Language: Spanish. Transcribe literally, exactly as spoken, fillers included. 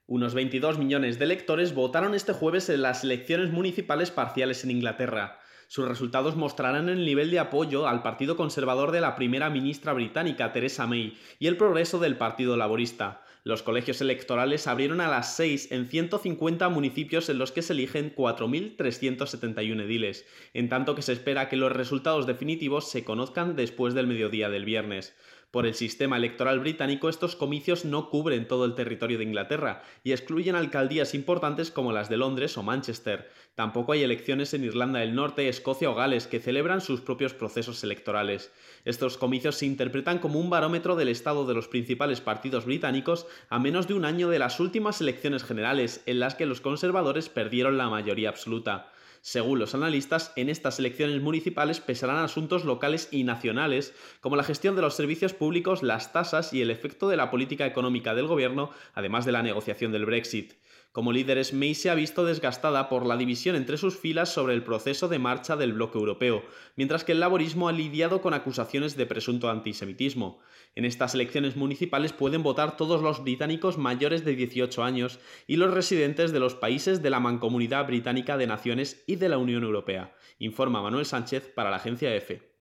Unos veintidós millones de electores votaron este jueves en las elecciones municipales parciales en Inglaterra. Sus resultados mostrarán el nivel de apoyo al Partido Conservador de la primera ministra británica Theresa May y el progreso del Partido Laborista. Los colegios electorales abrieron a las seis en ciento cincuenta municipios en los que se eligen cuatro mil trescientos setenta y uno ediles, en tanto que se espera que los resultados definitivos se conozcan después del mediodía del viernes. Por el sistema electoral británico, estos comicios no cubren todo el territorio de Inglaterra y excluyen alcaldías importantes como las de Londres o Manchester. Tampoco hay elecciones en Irlanda del Norte, Escocia o Gales, que celebran sus propios procesos electorales. Estos comicios se interpretan como un barómetro del estado de los principales partidos británicos a menos de un año de las últimas elecciones generales, en las que los conservadores perdieron la mayoría absoluta. Según los analistas, en estas elecciones municipales pesarán asuntos locales y nacionales, como la gestión de los servicios públicos, las tasas y el efecto de la política económica del gobierno, además de la negociación del Brexit. Como líderes, May se ha visto desgastada por la división entre sus filas sobre el proceso de marcha del bloque europeo, mientras que el laborismo ha lidiado con acusaciones de presunto antisemitismo. En estas elecciones municipales pueden votar todos los británicos mayores de dieciocho años y los residentes de los países de la Mancomunidad Británica de Naciones y de la Unión Europea, informa Manuel Sánchez para la agencia EFE.